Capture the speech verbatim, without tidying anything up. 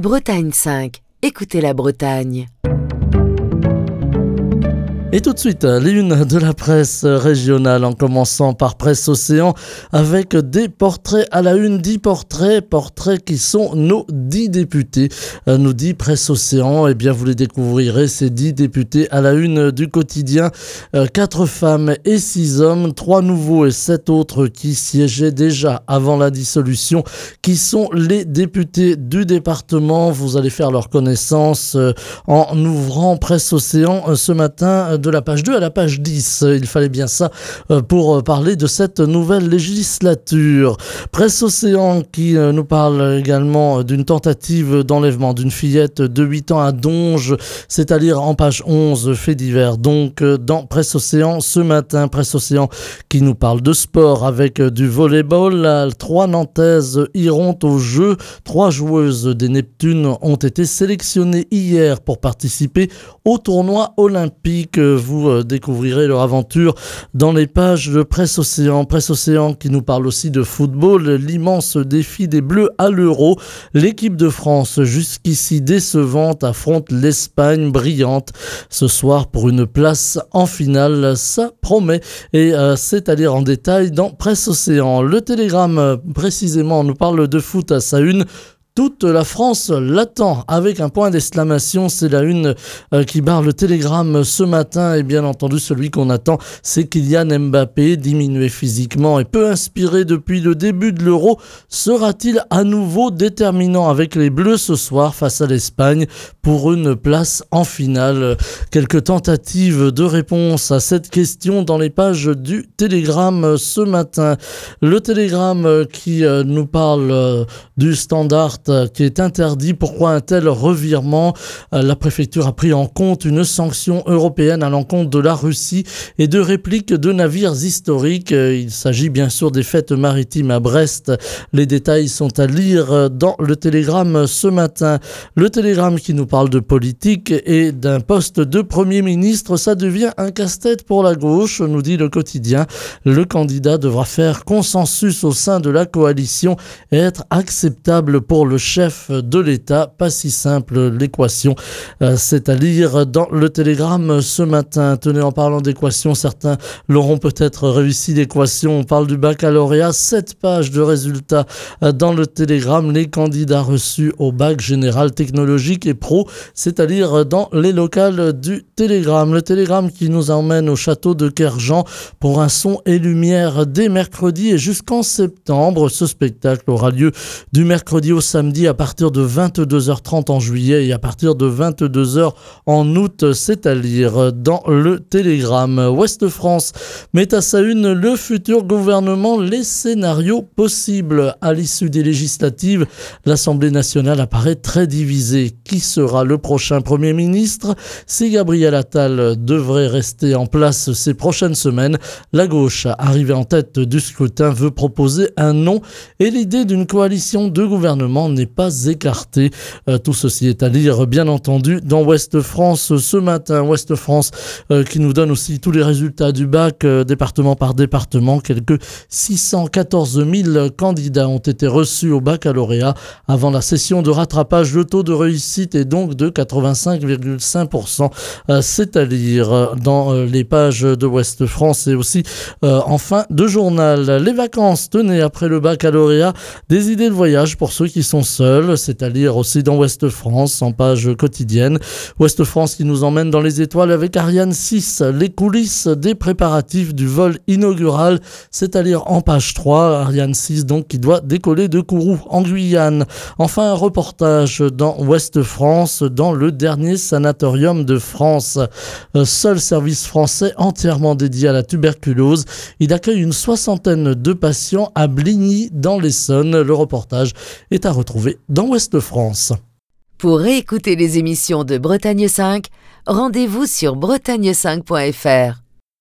Bretagne cinq, écoutez la Bretagne. Et tout de suite, les unes de la presse régionale, en commençant par Presse Océan, avec des portraits à la une, dix portraits, portraits qui sont nos dix députés. Euh, nous dit Presse Océan, eh bien vous les découvrirez, ces dix députés à la une du quotidien. Euh, quatre femmes et six hommes, trois nouveaux et sept autres qui siégeaient déjà avant la dissolution, qui sont les députés du département. Vous allez faire leur connaissance euh, en ouvrant Presse Océan euh, ce matin, de la page deux à la page dix. Il fallait bien ça pour parler de cette nouvelle législature. Presse Océan qui nous parle également d'une tentative d'enlèvement d'une fillette de huit ans à Donges, c'est à lire en page onze, fait divers. Donc dans Presse Océan ce matin, Presse Océan qui nous parle de sport avec du volleyball. Trois Nantaises iront au jeu. Trois joueuses des Neptunes ont été sélectionnées hier pour participer au tournoi olympique. Vous découvrirez leur aventure dans les pages de Presse Océan. Presse Océan qui nous parle aussi de football, l'immense défi des Bleus à l'Euro. L'équipe de France, jusqu'ici décevante, affronte l'Espagne brillante ce soir pour une place en finale. Ça promet et euh, c'est à lire en détail dans Presse Océan. Le Télégramme, précisément, nous parle de foot à sa une. Toute la France l'attend avec un point d'exclamation. C'est la une euh, qui barre le Télégramme ce matin. Et bien entendu, celui qu'on attend, c'est Kylian Mbappé, diminué physiquement et peu inspiré depuis le début de l'Euro. Sera-t-il à nouveau déterminant avec les Bleus ce soir face à l'Espagne pour une place en finale? Quelques tentatives de réponse à cette question dans les pages du Télégramme ce matin. Le Télégramme qui euh, nous parle euh, du Standard qui est interdit. Pourquoi un tel revirement? La préfecture a pris en compte une sanction européenne à l'encontre de la Russie et de répliques de navires historiques. Il s'agit bien sûr des fêtes maritimes à Brest. Les détails sont à lire dans le Télégramme ce matin. Le Télégramme qui nous parle de politique et d'un poste de Premier ministre, ça devient un casse-tête pour la gauche, nous dit le quotidien. Le candidat devra faire consensus au sein de la coalition et être acceptable pour le chef de l'État. Pas si simple l'équation. Euh, c'est à lire dans le Télégramme ce matin. Tenez, en parlant d'équation, certains l'auront peut-être réussi l'équation. On parle du baccalauréat. Sept pages de résultats euh, dans le Télégramme. Les candidats reçus au bac général technologique et pro. C'est à lire dans les locales du Télégramme. Le Télégramme qui nous emmène au château de Kerjan pour un son et lumière dès mercredi et jusqu'en septembre. Ce spectacle aura lieu du mercredi au samedi à partir de vingt-deux heures trente en juillet et à partir de vingt-deux heures en août. C'est à lire dans le Télégramme. Ouest France met à sa une le futur gouvernement, les scénarios possibles. À l'issue des législatives, l'Assemblée nationale apparaît très divisée. Qui sera le prochain Premier ministre? Si Gabriel Attal devrait rester en place ces prochaines semaines, la gauche, arrivée en tête du scrutin, veut proposer un nom et l'idée d'une coalition de gouvernement n'est pas écartée. Euh, tout ceci est à lire, bien entendu, dans Ouest France ce matin. Ouest France euh, qui nous donne aussi tous les résultats du bac, euh, département par département. Quelques six cent quatorze mille candidats ont été reçus au baccalauréat avant la session de rattrapage. Le taux de réussite est donc de quatre-vingt-cinq virgule cinq pour cent. Euh, c'est à lire dans euh, les pages de Ouest France et aussi euh, en fin de journal. Les vacances, tenez, après le baccalauréat, des idées de voyage pour ceux qui sont seuls. C'est à lire aussi dans Ouest France en page quotidienne. Ouest France qui nous emmène dans les étoiles avec Ariane six, les coulisses des préparatifs du vol inaugural. C'est à lire en page trois. Ariane six donc qui doit décoller de Kourou en Guyane. Enfin un reportage dans Ouest France dans le dernier sanatorium de France. Seul service français entièrement dédié à la tuberculose. Il accueille une soixantaine de patients à Bligny dans l'Essonne. Le reportage est à retrouver dans Ouest France. Pour réécouter les émissions de Bretagne cinq, rendez-vous sur bretagne cinq point f r.